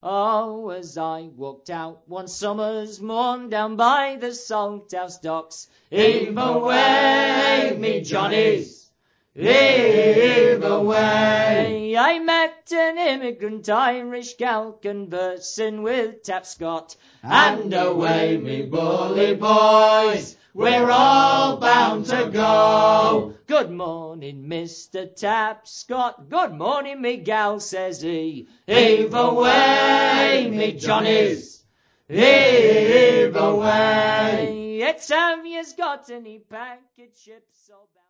Oh, as I walked out one summer's morn down by the Salthouse docks, heave away, me Johnnies, heave away. I met an immigrant Irish gal conversing with Tapscott, and away, me bully boys, we're all bound to go. Good morning, Mr. Tapscott, good morning, me gal, says he. Heave away, me Johnnies, heave away. It's have yous got any packet ships or